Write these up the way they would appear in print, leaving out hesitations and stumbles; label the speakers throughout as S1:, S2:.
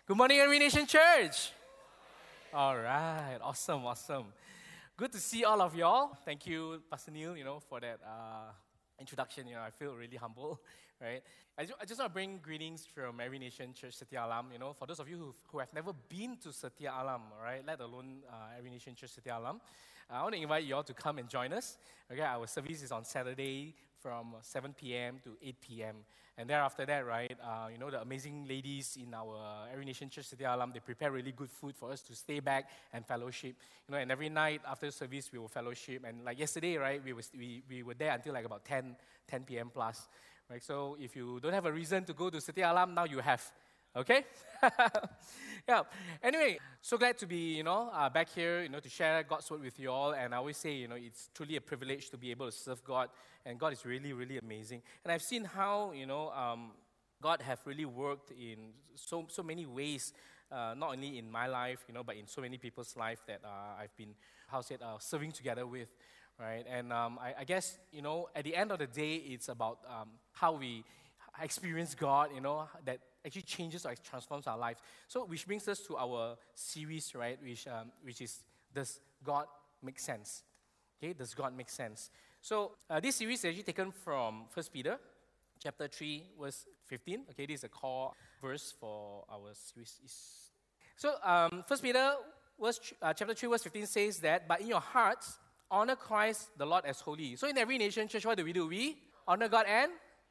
S1: Good morning, Every Nation Church. All right, awesome. Good to see all of y'all. Thank you, Pastor Neil, for that introduction. I feel really humble, right? I just want to bring greetings from Every Nation Church Setia Alam. For those of you who have never been to Setia Alam, all right, let alone Every Nation Church Setia Alam, I want to invite you all to come and join us. Okay, our service is on Saturday from 7 p.m. to 8 p.m. And thereafter that, right, the amazing ladies in our Every Nation Church Setia Alam, they prepare really good food for us to stay back and fellowship. And every night after service, we will fellowship. And like yesterday, right, we were there until like about 10 p.m. plus. Right? So if you don't have a reason to go to Setia Alam, now you have. Okay? Yeah. Anyway, so glad to be, back here, to share God's word with you all. And I always say, it's truly a privilege to be able to serve God. And God is really, really amazing. And I've seen how, God have really worked in so many ways, not only in my life, but in so many people's life that I've been, serving together with, right? And I guess, at the end of the day, it's about how we experience God, that actually changes or transforms our life. So, which brings us to our series, right, which is, Does God Make Sense? Okay, Does God Make Sense? So, this series is actually taken from 1 Peter, chapter 3, verse 15. Okay, this is a core verse for our series. So, 1 Peter, chapter 3, verse 15 says that, But in your hearts, honor Christ the Lord as holy. So, in Every Nation Church, what do? We honor God and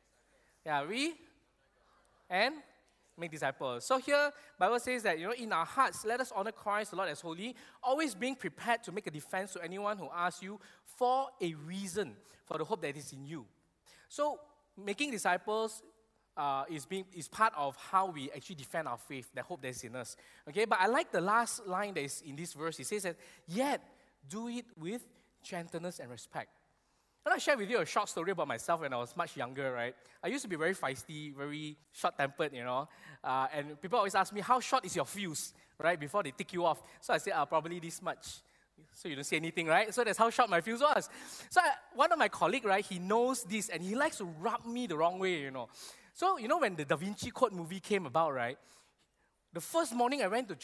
S1: make disciples. So here, Bible says that, in our hearts, let us honor Christ the Lord as holy, always being prepared to make a defense to anyone who asks you for a reason for the hope that is in you. So, making disciples is part of how we actually defend our faith, the hope that is in us. Okay, but I like the last line that is in this verse. It says that, yet do it with gentleness and respect. I want to share with you a short story about myself when I was much younger, right? I used to be very feisty, very short-tempered, and people always ask me, how short is your fuse, right, before they tick you off. So I said, probably this much. So you don't say anything, right? So that's how short my fuse was. So one of my colleagues, right, he knows this, and he likes to rub me the wrong way, So, when the Da Vinci Code movie came about, right, the first morning I went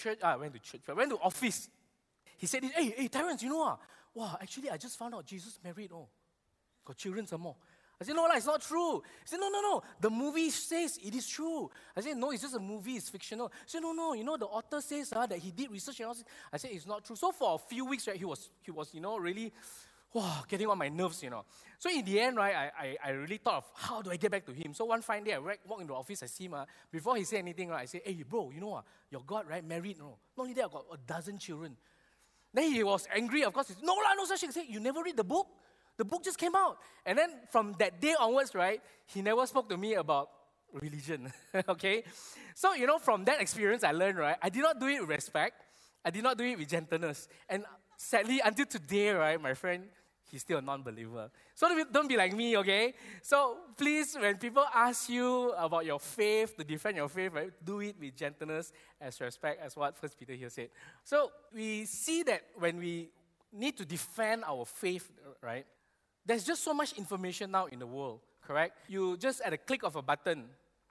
S1: to office. He said, hey, Terence, wow, actually I just found out Jesus married, got children some more. I said, no, it's not true. He said, no, the movie says it is true. I said, no, it's just a movie, it's fictional. He said, no, the author says that he did research and all this. I said, it's not true. So for a few weeks, right, he was really, getting on my nerves, So in the end, right, I really thought of how do I get back to him. So one fine day, I walk into the office, I see him. Before he said anything, right, I say, hey, bro, your God, right, married, no? Not only that, I've got 12 children. Then he was angry, of course. He said, no such thing. He said, you never read the book? The book just came out. And then from that day onwards, right, he never spoke to me about religion. Okay? So, from that experience I learned, right, I did not do it with respect. I did not do it with gentleness. And sadly, until today, right, my friend, he's still a non-believer. So don't be like me, okay? So please, when people ask you about your faith, to defend your faith, right, do it with gentleness as respect, as what 1 Peter here said. So we see that when we need to defend our faith, right, there's just so much information now in the world, correct? You just at a click of a button,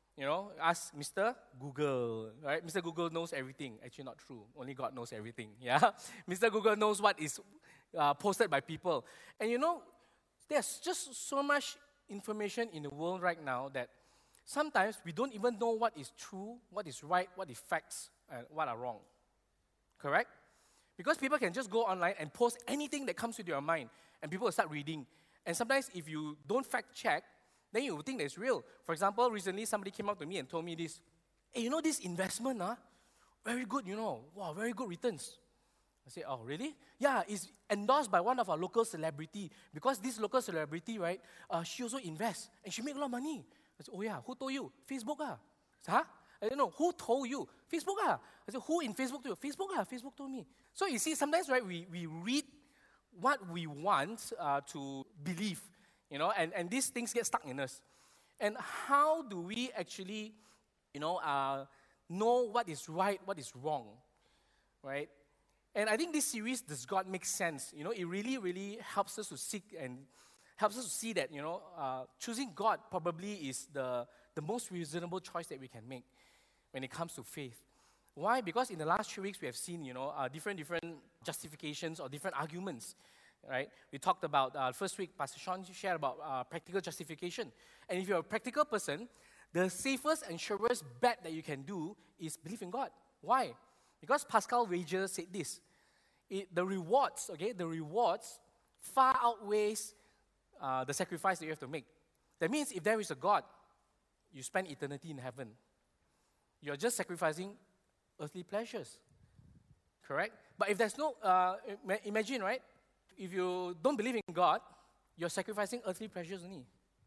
S1: ask Mr. Google, right? Mr. Google knows everything. Actually, not true. Only God knows everything, yeah? Mr. Google knows what is posted by people. And there's just so much information in the world right now that sometimes we don't even know what is true, what is right, what is facts, and what are wrong, correct? Because people can just go online and post anything that comes to your mind, and people will start reading. And sometimes if you don't fact check, then you will think that it's real. For example, recently somebody came up to me and told me this, hey, this investment, very good, wow, very good returns. I said, oh, really? Yeah, it's endorsed by one of our local celebrity. Because this local celebrity, right, she also invests, and she make a lot of money. I said, oh yeah, who told you? Facebook, I said, huh? I don't know, who told you? Facebook, I said, who in Facebook told you? Facebook told me. So you see, sometimes, right, we read what we want to believe, and these things get stuck in us. And how do we actually, know what is right, what is wrong, right? And I think this series, Does God Make Sense? It really, really helps us to seek and helps us to see that, choosing God probably is the most reasonable choice that we can make when it comes to faith. Why? Because in the last 3 weeks, we have seen, different justifications or different arguments, right? We talked about, first week, Pastor Sean shared about practical justification. And if you're a practical person, the safest and surest bet that you can do is believe in God. Why? Because Pascal Rager said this. The rewards far outweighs the sacrifice that you have to make. That means if there is a God, you spend eternity in heaven. You're just sacrificing earthly pleasures. Correct? But if there's no, imagine, right? If you don't believe in God, you're sacrificing earthly pleasures only.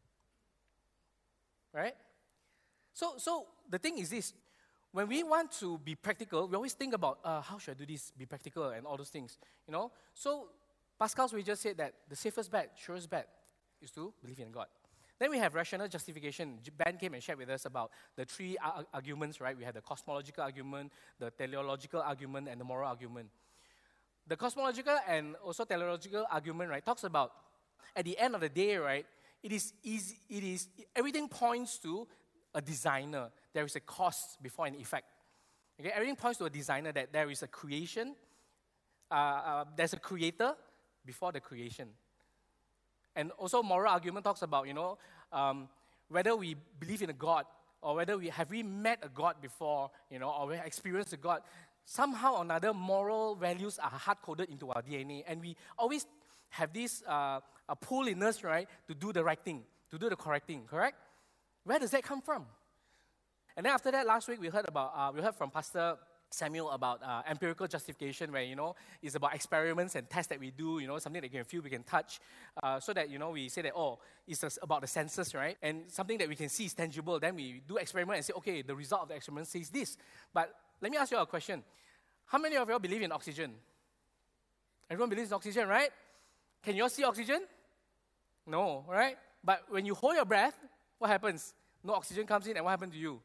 S1: Right? So the thing is this. When we want to be practical, we always think about, how should I do this, be practical, and all those things. So Pascal Rager said that the safest bet, surest bet, is to believe in God. Then we have rational justification. Ben came and shared with us about the three arguments, right? We have the cosmological argument, the teleological argument, and the moral argument. The cosmological and also teleological argument, right, talks about, at the end of the day, right, everything points to a designer. There is a cause before an effect. Okay, everything points to a designer, that there is a creation, there's a creator before the creation. And also moral argument talks about, whether we believe in a God or whether we met a God before, or we experienced a God. Somehow or another, moral values are hard-coded into our DNA. And we always have this a pull in us, right, to do the right thing, to do the correct thing, correct? Where does that come from? And then after that, last week we heard from Pastor Samuel about empirical justification, where, it's about experiments and tests that we do, something that we can feel, we can touch, so that, we say that, it's about the senses, right? And something that we can see is tangible. Then we do experiment and say, okay, the result of the experiment says this. But let me ask you a question. How many of you all believe in oxygen? Everyone believes in oxygen, right? Can you all see oxygen? No, right? But when you hold your breath, what happens? No oxygen comes in, and what happens to you?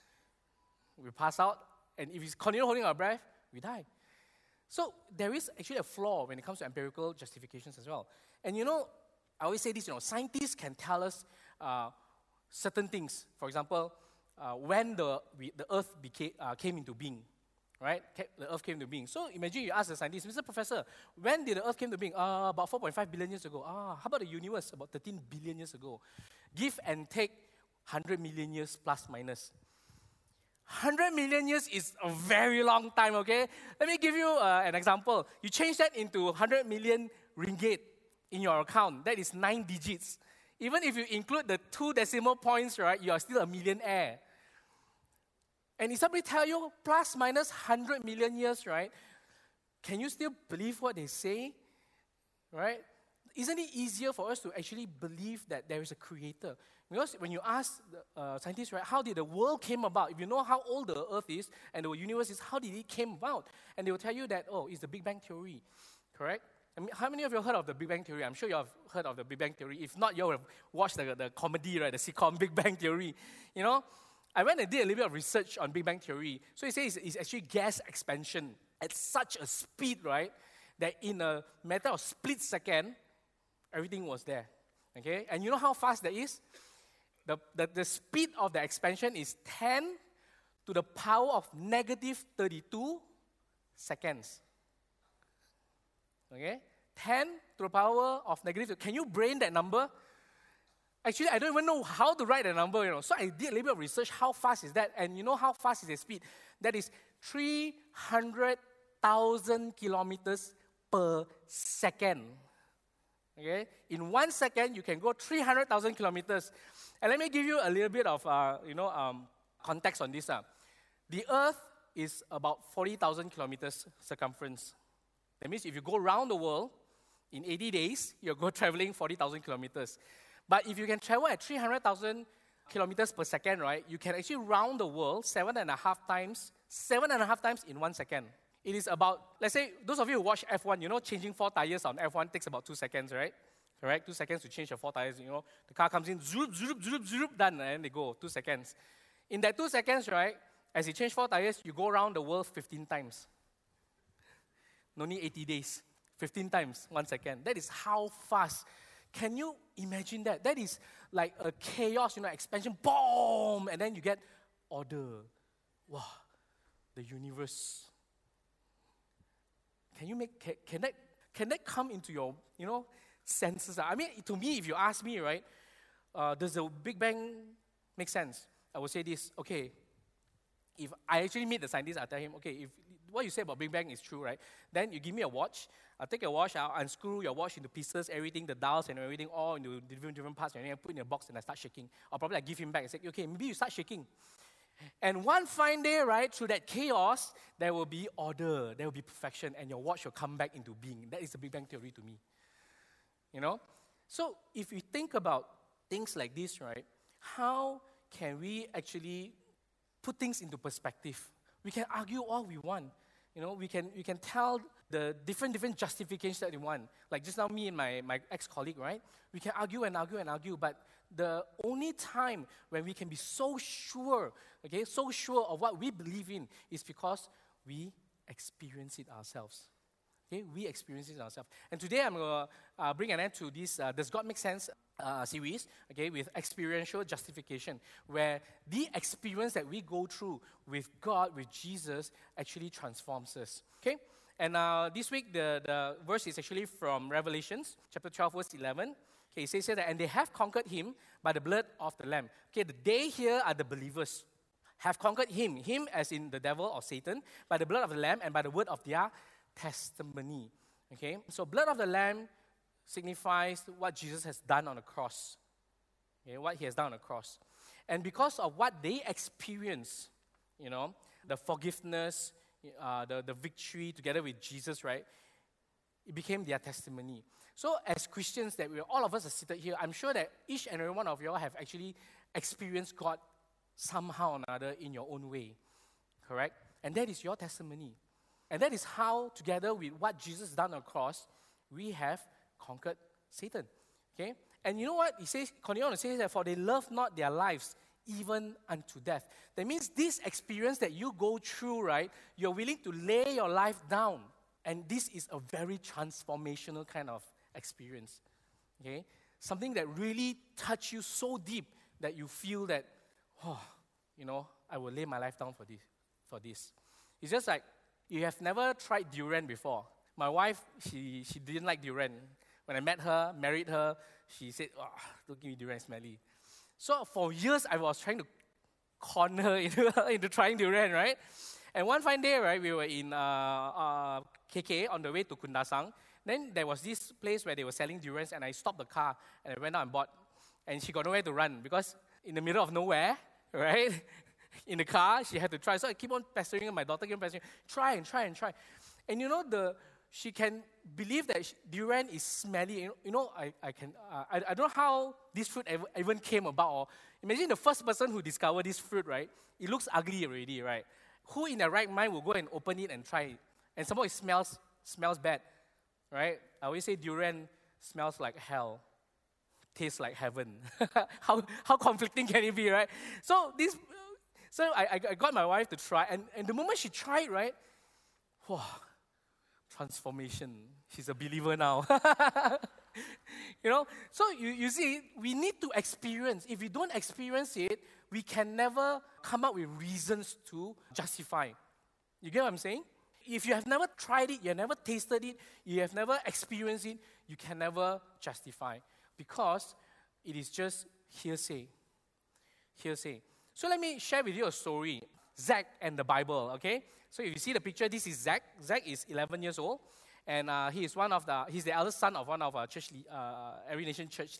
S1: We pass out. And if we continue holding our breath, we die. So there is actually a flaw when it comes to empirical justifications as well. And I always say this, scientists can tell us certain things. For example, when the earth came into being, right? The earth came into being. So imagine you ask the scientist, Mr. Professor, when did the earth came to being? About 4.5 billion years ago. How about the universe? About 13 billion years ago. Give and take 100 million years plus minus. 100 million years is a very long time, okay? Let me give you an example. You change that into 100 million ringgit in your account. That is 9 digits. Even if you include the 2 decimal points, right, you are still a millionaire. And if somebody tell you plus minus 100 million years, right, can you still believe what they say, right? Isn't it easier for us to actually believe that there is a creator? Because when you ask scientists, right, how did the world came about? If you know how old the earth is and the universe is, how did it came about? And they will tell you that, it's the Big Bang Theory, correct? I mean, how many of you have heard of the Big Bang Theory? I'm sure you have heard of the Big Bang Theory. If not, you have watched the comedy, right, the sitcom Big Bang Theory. I went and did a little bit of research on Big Bang Theory. So it says it's actually gas expansion at such a speed, right, that in a matter of split second, everything was there. Okay? And you know how fast that is? The speed of the expansion is 10 to the power of negative 32 seconds. Okay? 10 to the power of negative. Can you brain that number? Actually, I don't even know how to write that number, So I did a little bit of research. How fast is that? And you know how fast is the speed? That is 300,000 kilometers per second. Okay? In 1 second, you can go 300,000 kilometers. And let me give you a little bit of, context on this. The Earth is about 40,000 kilometers circumference. That means if you go around the world in 80 days, you'll go traveling 40,000 kilometers. But if you can travel at 300,000 kilometers per second, right, you can actually round the world 7.5 times in 1 second. It is about, let's say, those of you who watch F1, changing 4 tires on F1 takes about 2 seconds, right? Correct? 2 seconds to change your 4 tires, The car comes in, zoop, zoop, zoop, zoop, done, and they go, 2 seconds. In that 2 seconds, right, as you change 4 tires, you go around the world 15 times. No need 80 days. 15 times, 1 second. That is how fast. Can you imagine that? That is like a chaos, expansion, boom, and then you get order. Wow. the universe. Can that come into your, senses? I mean, to me, if you ask me, right, does the Big Bang make sense? I would say this, okay, if I actually meet the scientist, I'll tell him, okay, if what you say about Big Bang is true, right, then you give me a watch, I'll take your watch, I'll unscrew your watch into pieces, everything, the dials and everything, all into different parts, and then I put in a box and I start shaking. Or probably I give him back and say, okay, maybe you start shaking. And one fine day, right, through that chaos, there will be order, there will be perfection, and your watch will come back into being. That is the Big Bang Theory to me. So if you think about things like this, right, how can we actually put things into perspective? We can argue all we want. We can tell the different justifications that we want. Like just now, me and my ex-colleague, right? We can argue and argue and argue, but the only time when we can be so sure of what we believe in is because we experience it ourselves. Okay, we experience it ourselves. And today I'm going to bring an end to this Does God Make Sense series, okay, with experiential justification, where the experience that we go through with God, with Jesus, actually transforms us. Okay? And this week, the verse is actually from Revelations, chapter 12, verse 11. Okay, it says here that, and they have conquered him by the blood of the Lamb. Okay, the they here are the believers. Have conquered him as in the devil or Satan, by the blood of the Lamb and by the word of their testimony. Okay, so blood of the Lamb signifies what Jesus has done on the cross. Okay, what he has done on the cross. And because of what they experience, the forgiveness, the victory together with Jesus, right, it became their testimony. So as Christians, that all of us are seated here, I'm sure that each and every one of you all have actually experienced God somehow or another in your own way. Correct? And that is your testimony. And that is how, together with what Jesus done on the cross, we have conquered Satan. Okay? And you know what? He says, continue on to say that, for they love not their lives even unto death. That means this experience that you go through, right, you're willing to lay your life down. And this is a very transformational kind of experience. Okay? Something that really touches you so deep that you feel that, I will lay my life down for this. It's just like, you have never tried durian before. My wife, she didn't like durian. When I met her, married her, she said, don't give me durian, smelly. So for years, I was trying to con her into trying durian, right? And one fine day, right, we were in KK on the way to Kundasang. Then there was this place where they were selling durians, and I stopped the car, and I went out and bought. And she got nowhere to run, because in the middle of nowhere, right, in the car, she had to try. So I keep on pestering her, my daughter keep on pestering her, try and try and try. And she can believe that durian is smelly. I don't know how this fruit even came about. Or imagine the first person who discovered this fruit, right? It looks ugly already, right? Who in their right mind will go and open it and try it? And somehow it smells bad, right? I always say durian smells like hell, tastes like heaven. How conflicting can it be, right? So I got my wife to try, and the moment she tried, right, transformation. She's a believer now. So you see, we need to experience. If we don't experience it, we can never come up with reasons to justify. You get what I'm saying? If you have never tried it, you have never tasted it, you have never experienced it, you can never justify, because it is just hearsay. Hearsay. So let me share with you a story. Zach and the Bible, okay? So if you see the picture, this is Zach. Zach is 11 years old, and he's the eldest son of one of our church, Every Nation Church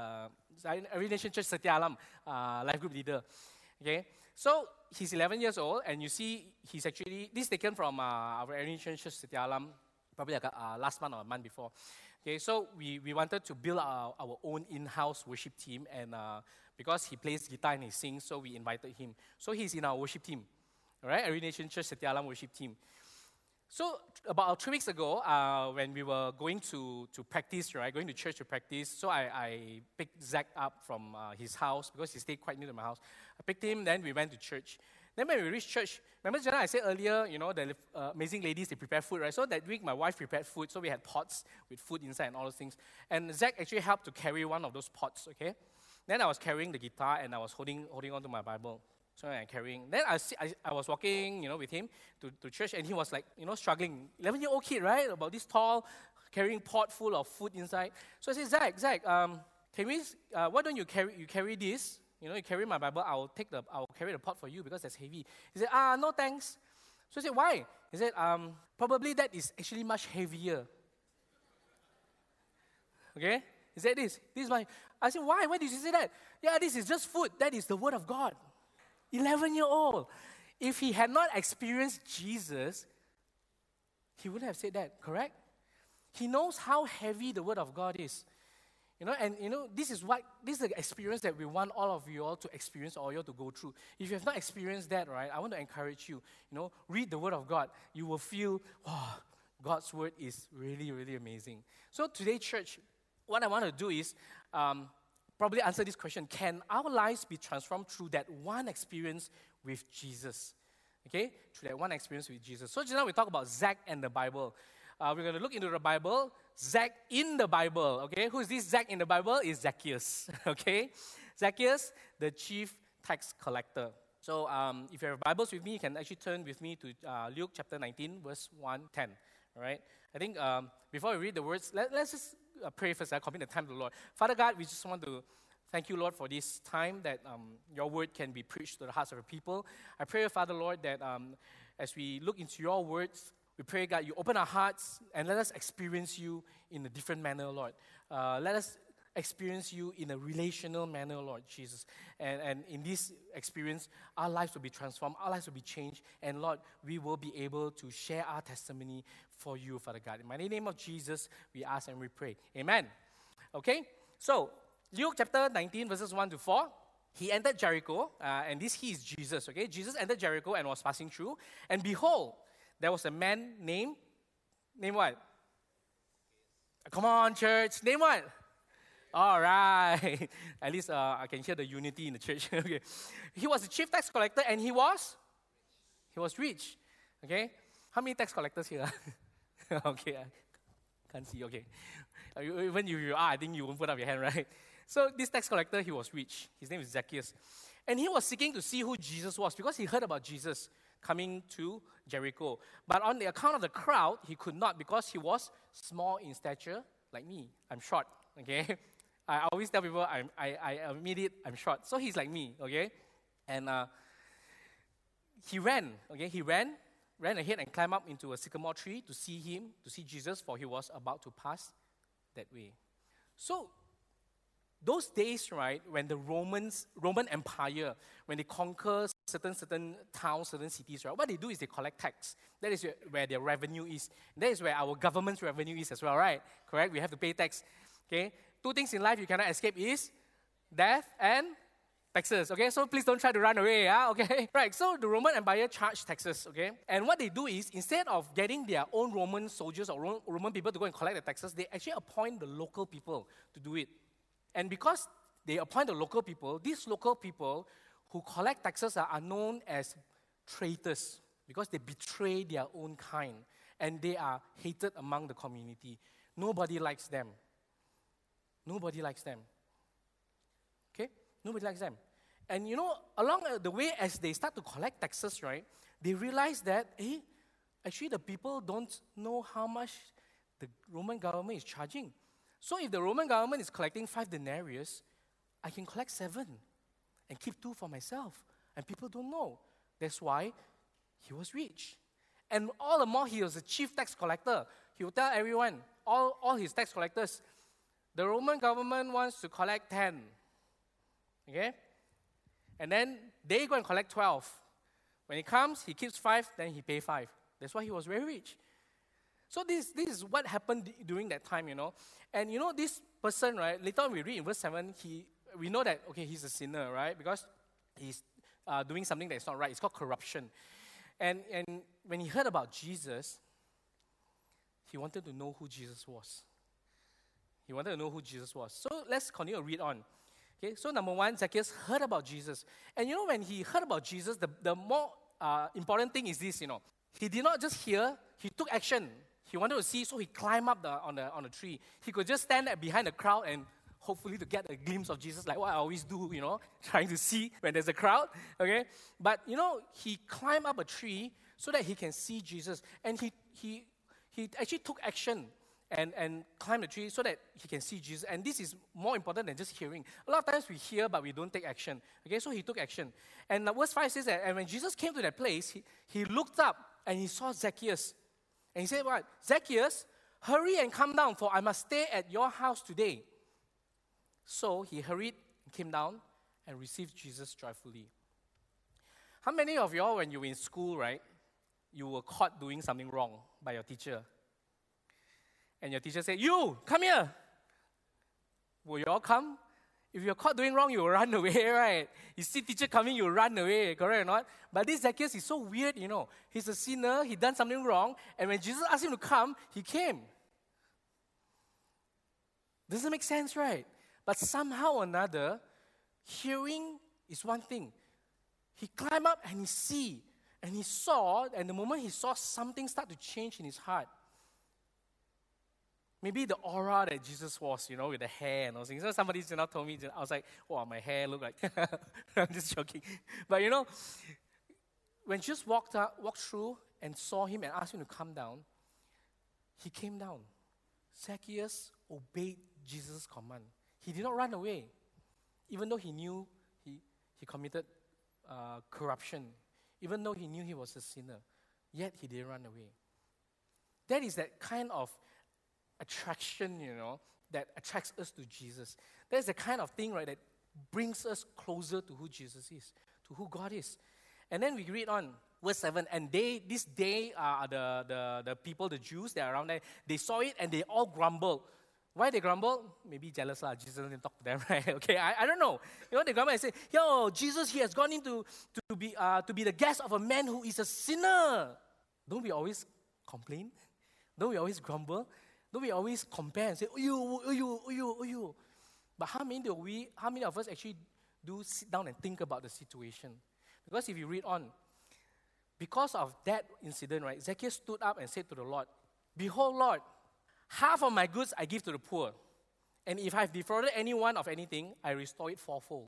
S1: Setia Alam life group leader. Okay, so he's 11 years old, and you see he's actually, this is taken from our Every Nation Church Setia Alam, probably like last month or a month before. Okay, so we wanted to build our own in-house worship team, and because he plays guitar and he sings, so we invited him. So he's in our worship team, all right? Every Nation Church Setia Alam worship team. So about 3 weeks ago, when we were going to practice, right, going to church to practice, so I picked Zach up from his house, because he stayed quite near to my house. I picked him, then we went to church. Then when we reached church, remember Jenna, I said earlier, the amazing ladies, they prepare food, right? So that week, my wife prepared food, so we had pots with food inside and all those things. And Zach actually helped to carry one of those pots, okay? Then I was carrying the guitar, and I was holding on to my Bible. So I'm carrying. Then I was walking, with him to church, and he was like, struggling. 11-year-old kid, right? About this tall, carrying pot full of food inside. So I said, Zach, can we? Why don't you carry this? You carry my Bible. I'll carry the pot for you because that's heavy. He said, no thanks. So I said, why? He said, probably that is actually much heavier. Okay? He said this is my. I said, why? Why did you say that? Yeah, this is just food. That is the word of God. 11-year-old. If he had not experienced Jesus, he wouldn't have said that, correct? He knows how heavy the word of God is. This is the experience that we want all of you all to experience or you all to go through. If you have not experienced that, right, I want to encourage you, read the word of God. You will feel, wow, God's word is really, really amazing. So today, church, what I want to do is probably answer this question. Can our lives be transformed through that one experience with Jesus? Okay? Through that one experience with Jesus. So just now we talk about Zach and the Bible. We're going to look into the Bible. Zach in the Bible. Okay? Who is this Zach in the Bible? Is Zacchaeus. Okay? Zacchaeus, the chief tax collector. So if you have Bibles with me, you can actually turn with me to Luke chapter 19, verse 1-10. All right? I think before we read the words, let's just pray first. I commit the time to the Lord. Father God, we just want to thank you, Lord, for this time that your word can be preached to the hearts of your people. I pray, Father, Lord, that as we look into your words, we pray, God, you open our hearts and let us experience you in a different manner, Lord. Let us experience you in a relational manner, Lord Jesus. And in this experience, our lives will be transformed, our lives will be changed, and Lord, we will be able to share our testimony for you, Father God. In the mighty name of Jesus, we ask and we pray. Amen. Okay, so Luke chapter 19, verses 1-4. He entered Jericho, and he is Jesus, okay? Jesus entered Jericho and was passing through, and behold, there was a man named what? Come on, church. Name what? All right. At least I can hear the unity in the church. Okay. He was a chief tax collector and he was rich. Okay. How many tax collectors here? Okay. I can't see. Okay. Even if you are, I think you won't put up your hand, right? So this tax collector, he was rich. His name is Zacchaeus. And he was seeking to see who Jesus was because he heard about Jesus coming to Jericho. But on the account of the crowd, he could not because he was small in stature, like me. I'm short, okay? I always tell people I admit it, I'm short. So he's like me, okay? And he ran, okay? He ran ahead and climbed up into a sycamore tree to see Jesus, for he was about to pass that way. So those days, right, when the Roman Empire, when they conquer certain towns, certain cities, right, what they do is they collect tax. That is where their revenue is. That is where our government's revenue is as well, right? Correct? We have to pay tax. Okay? 2 things in life you cannot escape is death and taxes. Okay? So please don't try to run away. Okay? Right. So the Roman Empire charged taxes. Okay? And what they do is, instead of getting their own Roman soldiers or Roman people to go and collect the taxes, they actually appoint the local people to do it. And because they appoint the local people, these local people who collect taxes are known as traitors because they betray their own kind and they are hated among the community. Nobody likes them. Nobody likes them. Okay? Nobody likes them. And along the way, as they start to collect taxes, right, they realize that, actually the people don't know how much the Roman government is charging. So if the Roman government is collecting 5 denarius, I can collect 7 and keep 2 for myself. And people don't know. That's why he was rich. And all the more, he was a chief tax collector. He would tell everyone, all his tax collectors, the Roman government wants to collect 10. Okay? And then they go and collect 12. When he comes, he keeps 5, then he pays 5. That's why he was very rich. So this is what happened during that time, And this person, right, later on we read in verse 7, we know that, okay, he's a sinner, right? Because he's doing something that is not right. It's called corruption. And when he heard about Jesus, he wanted to know who Jesus was. He wanted to know who Jesus was. So let's continue to read on. Okay, so number 1, Zacchaeus heard about Jesus. And when he heard about Jesus, the more important thing is this, He did not just hear, he took action. He wanted to see, so he climbed up on the tree. He could just stand behind the crowd and hopefully to get a glimpse of Jesus, like what I always do, trying to see when there's a crowd, okay? But, he climbed up a tree so that he can see Jesus. And he actually took action and climbed the tree so that he can see Jesus. And this is more important than just hearing. A lot of times we hear, but we don't take action. Okay, so he took action. And verse 5 says that, and when Jesus came to that place, he looked up and he saw Zacchaeus. And he said, what? Zacchaeus, hurry and come down, for I must stay at your house today. So he hurried and came down and received Jesus joyfully. How many of y'all, when you were in school, right, you were caught doing something wrong by your teacher? And your teacher said, you, come here. Will you all come? If you're caught doing wrong, you will run away, right? You see teacher coming, you run away, correct or not? But this Zacchaeus is so weird, He's a sinner, he done something wrong, and when Jesus asked him to come, he came. Doesn't make sense, right? But somehow or another, hearing is one thing. He climbed up and he saw, and the moment he saw, something start to change in his heart. Maybe the aura that Jesus was, with the hair and all things. So somebody told me, I was like, oh, my hair look like, I'm just joking. But when Jesus walked through and saw him and asked him to come down, he came down. Zacchaeus obeyed Jesus' command. He did not run away, even though he knew he committed corruption, even though he knew he was a sinner, yet he didn't run away. That is that kind of attraction, that attracts us to Jesus. That's the kind of thing, right, that brings us closer to who Jesus is, to who God is. And then we read on, verse 7, and this day, the people, the Jews that are around there, they saw it and they all grumbled. Why they grumbled? Maybe jealous, Jesus didn't talk to them, right? Okay, I don't know. They grumble and say, yo, Jesus, he has gone in to be the guest of a man who is a sinner. Don't we always complain? Don't we always grumble? Don't we always compare and say, oh you? But how many of us actually do sit down and think about the situation? Because if you read on, because of that incident, right, Zacchaeus stood up and said to the Lord, behold, Lord, half of my goods I give to the poor. And if I have defrauded anyone of anything, I restore it fourfold.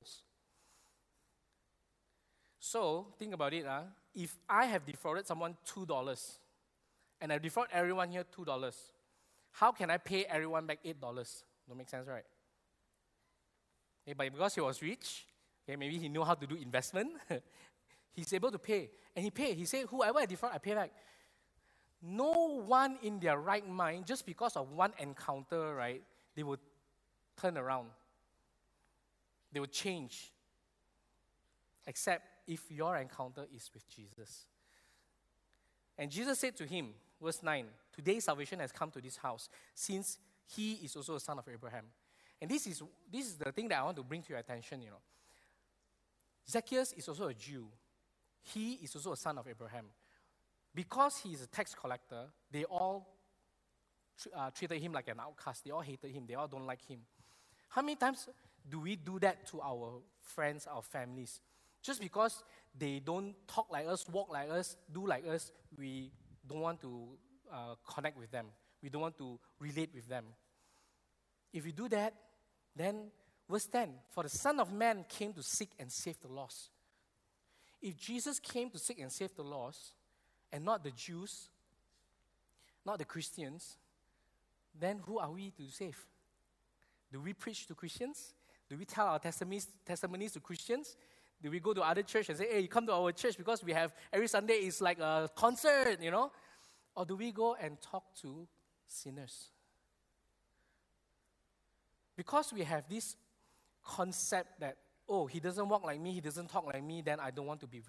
S1: So, think about it. If I have defrauded someone $2, and I defraud everyone here $2, how can I pay everyone back $8? Don't make sense, right? Okay, but because he was rich, maybe he knew how to do investment, he's able to pay. And he paid. He said, whoever I defraud, I pay back. No one in their right mind, just because of one encounter, right, they would turn around. They would change. Except if your encounter is with Jesus. And Jesus said to him, verse 9, today salvation has come to this house, since he is also a son of Abraham. And this is the thing that I want to bring to your attention, Zacchaeus is also a Jew. He is also a son of Abraham. Because he is a tax collector, they all treated him like an outcast. They all hated him. They all don't like him. How many times do we do that to our friends, our families? Just because they don't talk like us, walk like us, do like us, we don't want to connect with them. We don't want to relate with them. If we do that, then verse 10, for the Son of Man came to seek and save the lost. If Jesus came to seek and save the lost, and not the Jews, not the Christians, then who are we to save? Do we preach to Christians? Do we tell our testimonies to Christians? Do we go to other church and say, hey, come to our church because we have, every Sunday is like a concert, Or do we go and talk to sinners? Because we have this concept that, oh, he doesn't walk like me, he doesn't talk like me, then I don't want to be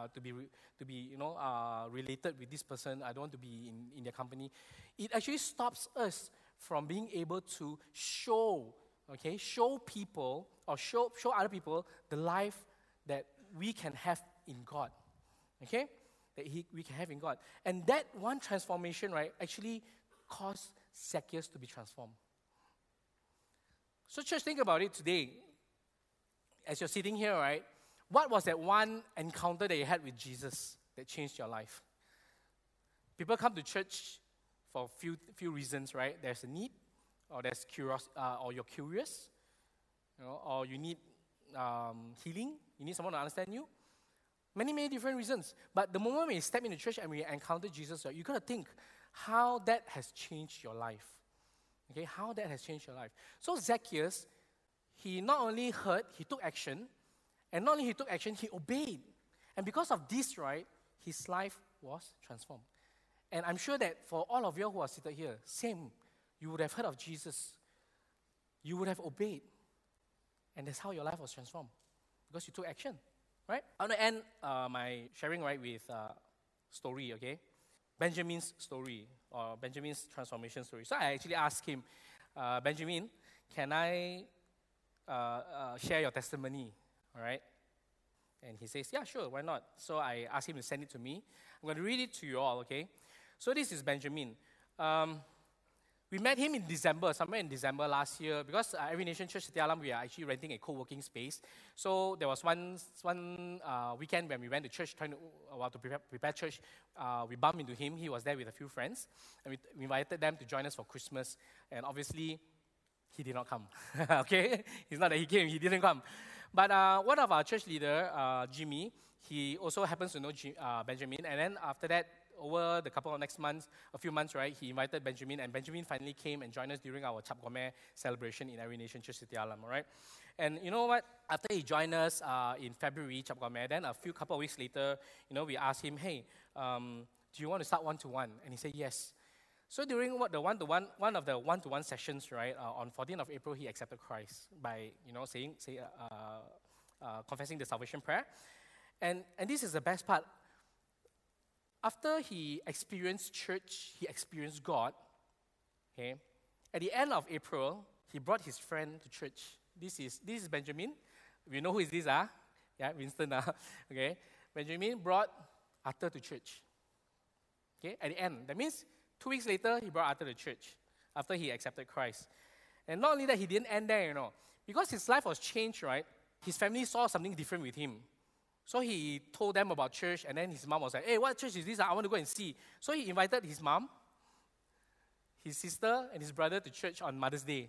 S1: related with this person. I don't want to be in their company. It actually stops us from being able to show people or show other people the life that we can have in God. Okay? We can have in God. And that one transformation, right, actually caused Zacchaeus to be transformed. So church, think about it today. As you're sitting here, right, what was that one encounter that you had with Jesus that changed your life? People come to church for few reasons, right? There's a need, or there's curiosity, or you're curious, or you need healing, you need someone to understand you. Many, many different reasons. But the moment we step into church and we encounter Jesus, right, you got to think how that has changed your life. Okay, how that has changed your life. So Zacchaeus, he not only heard, he took action. And not only he took action, he obeyed. And because of this, right, his life was transformed. And I'm sure that for all of you who are seated here, same. You would have heard of Jesus. You would have obeyed. And that's how your life was transformed. Because you took action, right? I want to end my sharing, right, with story, okay? Benjamin's story, or Benjamin's transformation story. So I actually asked him, Benjamin, can I share your testimony, all right? And he says, yeah, sure, why not? So I asked him to send it to me. I'm going to read it to you all, okay? So this is Benjamin. We met him in December, somewhere in December last year, because Every Nation Church Setia Alam, we are actually renting a co-working space. So there was one weekend when we went to church, trying to prepare church. We bumped into him. He was there with a few friends, and we invited them to join us for Christmas. And obviously, he did not come. Okay, it's not that he came; he didn't come. But one of our church leader, Jimmy, he also happens to know Benjamin. And then after that, over the couple of next months, a few months, right, he invited Benjamin, and Benjamin finally came and joined us during our Chap Gomeh celebration in Every Nation Church Setia Alam, all right? And you know what? After he joined us in February, Chap Gomeh, then couple of weeks later, we asked him, hey, do you want to start one-to-one? And he said yes. So during one of the one-to-one sessions, right, on 14th of April, he accepted Christ by, confessing the salvation prayer. And this is the best part. After he experienced church, he experienced God, okay? At the end of April, he brought his friend to church. This is Benjamin. We know who is this, Yeah, Winston, Okay? Benjamin brought Arthur to church. Okay, at the end. That means 2 weeks later, he brought Arthur to church after he accepted Christ. And not only that, he didn't end there, Because his life was changed, right? His family saw something different with him. So he told them about church, and then his mom was like, hey, what church is this? I want to go and see. So he invited his mom, his sister, and his brother to church on Mother's Day.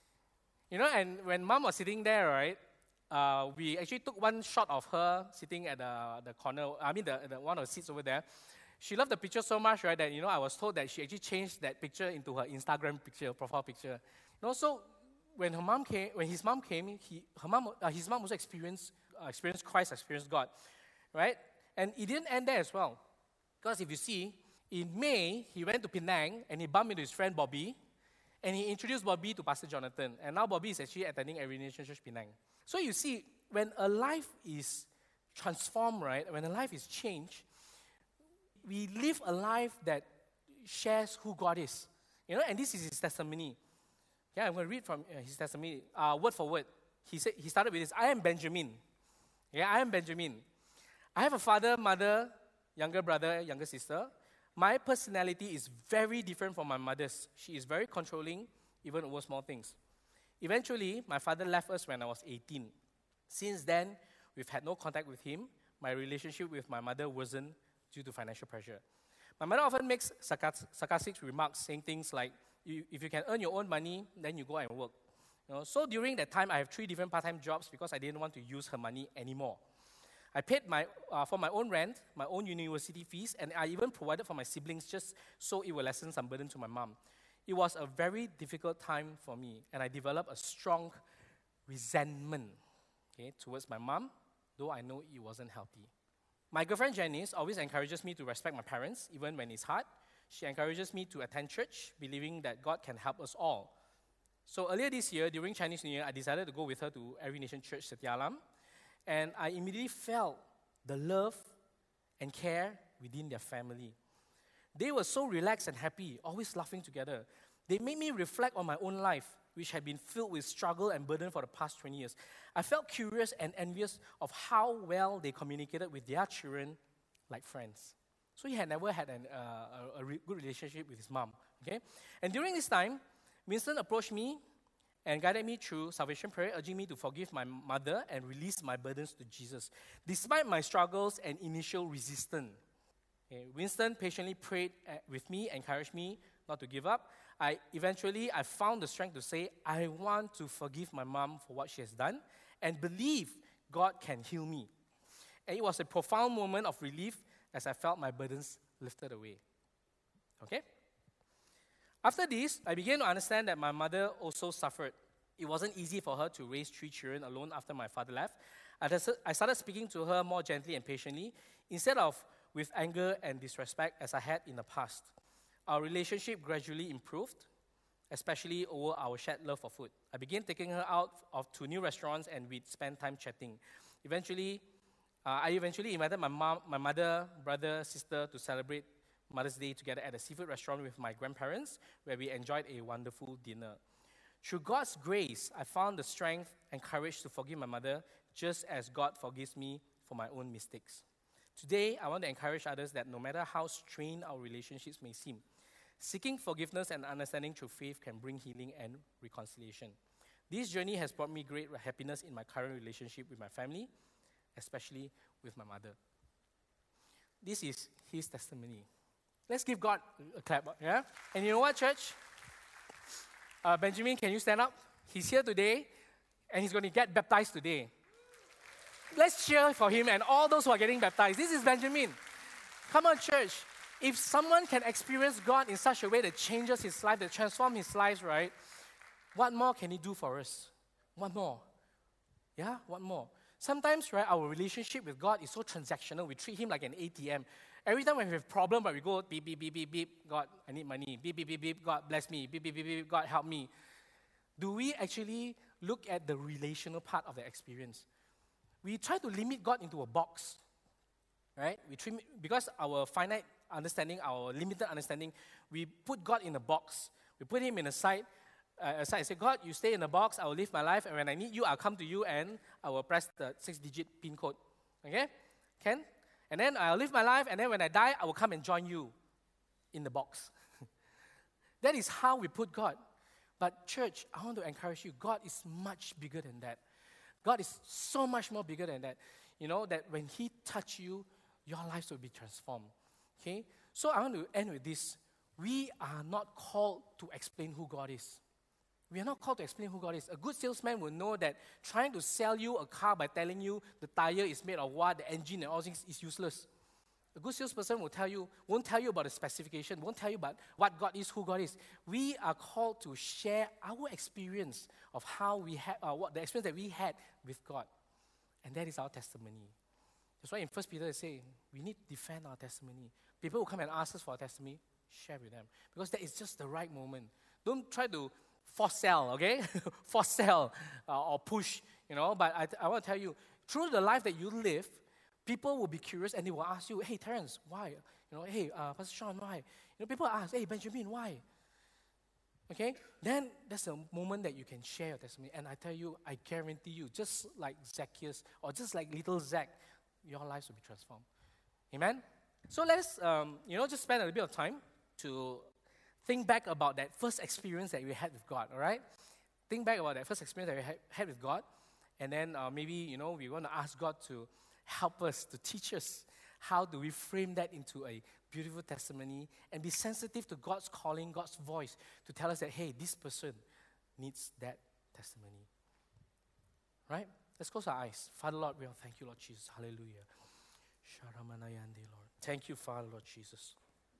S1: And when mom was sitting there, right, we actually took one shot of her sitting at the corner, the one of the seats over there. She loved the picture so much, right, that, I was told that she actually changed that picture into her Instagram picture, profile picture. So when his mom came, his mom also experienced Christ, experienced God, right? And it didn't end there as well. Because if you see, in May, he went to Penang and he bumped into his friend Bobby, and he introduced Bobby to Pastor Jonathan. And now Bobby is actually attending Every Nation Church Penang. So you see, when a life is transformed, right, when a life is changed, we live a life that shares who God is. And this is his testimony. Yeah, I'm going to read from his testimony, word for word. He started with this, I am Benjamin. Yeah, I am Benjamin. I have a father, mother, younger brother, younger sister. My personality is very different from my mother's. She is very controlling, even over small things. Eventually, my father left us when I was 18. Since then, we've had no contact with him. My relationship with my mother wasn't due to financial pressure. My mother often makes sarcastic remarks, saying things like, if you can earn your own money, then you go and work. So during that time, I have 3 different part-time jobs because I didn't want to use her money anymore. I paid for my own rent, my own university fees, and I even provided for my siblings just so it will lessen some burden to my mom. It was a very difficult time for me, and I developed a strong resentment towards my mom, though I know it wasn't healthy. My girlfriend Janice always encourages me to respect my parents, even when it's hard. She encourages me to attend church, believing that God can help us all. So earlier this year, during Chinese New Year, I decided to go with her to Every Nation Church Setia Alam, and I immediately felt the love and care within their family. They were so relaxed and happy, always laughing together. They made me reflect on my own life, which had been filled with struggle and burden for the past 20 years. I felt curious and envious of how well they communicated with their children like friends. So he had never had a good relationship with his mom. Okay? And during this time, Winston approached me and guided me through salvation prayer, urging me to forgive my mother and release my burdens to Jesus. Despite my struggles and initial resistance, Okay, Winston patiently prayed with me, encouraged me not to give up. I found the strength to say, I want to forgive my mom for what she has done and believe God can heal me. And it was a profound moment of relief as I felt my burdens lifted away. Okay? After this, I began to understand that my mother also suffered. It wasn't easy for her to raise 3 children alone after my father left. I started speaking to her more gently and patiently, instead of with anger and disrespect as I had in the past. Our relationship gradually improved, especially over our shared love for food. I began taking her out to new restaurants and we'd spend time chatting. I eventually invited my mom, my mother, brother, sister to celebrate Mother's Day together at a seafood restaurant with my grandparents, where we enjoyed a wonderful dinner. Through God's grace, I found the strength and courage to forgive my mother, just as God forgives me for my own mistakes. Today, I want to encourage others that no matter how strained our relationships may seem, seeking forgiveness and understanding through faith can bring healing and reconciliation. This journey has brought me great happiness in my current relationship with my family, especially with my mother. This is his testimony. Let's give God a clap, yeah? And you know what, church? Benjamin, can you stand up? He's here today, and he's going to get baptized today. Let's cheer for him and all those who are getting baptized. This is Benjamin. Come on, church. If someone can experience God in such a way that changes his life, that transforms his life, right? What more can he do for us? What more? Yeah, what more? Sometimes, right, our relationship with God is so transactional. We treat him like an ATM. Every time when we have a problem, but we go, beep, beep, beep, beep, beep, God, I need money. Beep, beep, beep, beep, God, bless me. Beep, beep, beep, beep, God, help me. Do we actually look at the relational part of the experience? We try to limit God into a box, right? Because our finite understanding, our limited understanding, we put God in a box. We put him in a side and say, God, you stay in a box, I will live my life, and when I need you, I'll come to you and I will press the 6-digit PIN code. Okay? Can? And then I'll live my life, and then when I die, I will come and join you in the box. That is how we put God. But church, I want to encourage you, God is much bigger than that. God is so much more bigger than that. You know, that when he touches you, your lives will be transformed. Okay? So I want to end with this. We are not called to explain who God is. We are not called to explain who God is. A good salesman will know that trying to sell you a car by telling you the tire is made of what, the engine and all things is useless. A good salesperson won't tell you about the specification, won't tell you about what God is, who God is. We are called to share our experience of how we had, what the experience that we had with God. And that is our testimony. That's why in 1 Peter they say, we need to defend our testimony. People who come and ask us for a testimony, share with them. Because that is just the right moment. Don't try to force sell, okay? Force sell or push, you know. But I want to tell you, through the life that you live, people will be curious and they will ask you, hey, Terence, why? You know, hey, Pastor Sean, why? You know, people ask, hey, Benjamin, why? Okay? Then that's the moment that you can share your testimony. And I tell you, I guarantee you, just like Zacchaeus or just like little Zach, your lives will be transformed. Amen? So let's, just spend a little bit of time to think back about that first experience that we had with God, all right? Think back about that first experience that we had with God. And then maybe, we want to ask God to help us, to teach us how do we frame that into a beautiful testimony and be sensitive to God's calling, God's voice to tell us that, hey, this person needs that testimony. Right? Let's close our eyes. Father, Lord, we thank you, Lord Jesus. Hallelujah. Lord. Thank you, Father, Lord Jesus.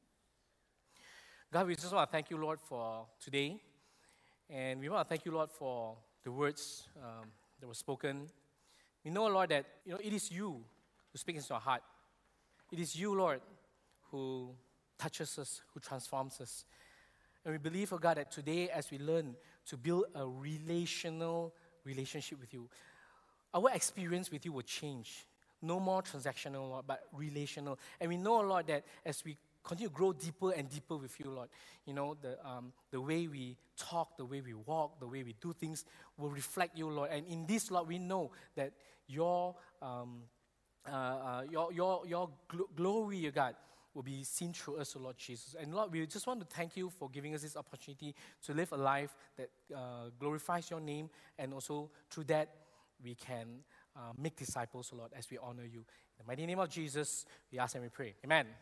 S1: God, we just want to thank you, Lord, for today. And we want to thank you, Lord, for the words that were spoken. We know, Lord, that it is you who speaks into our heart. It is you, Lord, who touches us, who transforms us. And we believe, oh God, that today as we learn to build a relationship with you, our experience with you will change. No more transactional, Lord, but relational. And we know, Lord, that as we continue to grow deeper and deeper with you, Lord, the way we talk, the way we walk, the way we do things will reflect you, Lord. And in this, Lord, we know that your glory, oh God, will be seen through us, oh Lord Jesus. And Lord, we just want to thank you for giving us this opportunity to live a life that glorifies your name, and also through that we can make disciples, oh Lord, as we honor you. In the mighty name of Jesus, we ask and we pray. Amen.